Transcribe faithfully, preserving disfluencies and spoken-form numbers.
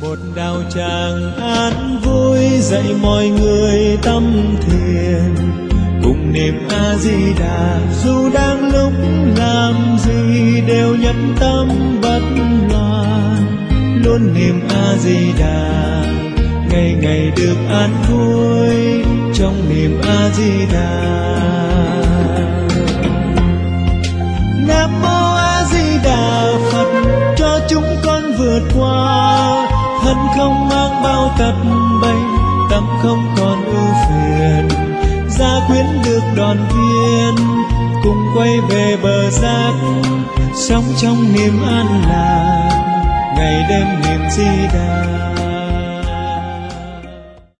một đạo tràng an vui dạy mọi người tâm thiền, cùng niệm A Di Đà. Dù đang lúc làm gì đều nhất tâm bất loạn, luôn niệm A Di Đà, ngày ngày được an vui trong niệm A Di Đà. Nam mô A Di Đà Phật, cho chúng con vượt qua thân không mang bao tật bệnh, tâm không còn ưu phiền, gia quyến được đoàn viên, cùng quay về bờ giác, sống trong niềm an lạc, ngày đêm niệm Di Đà.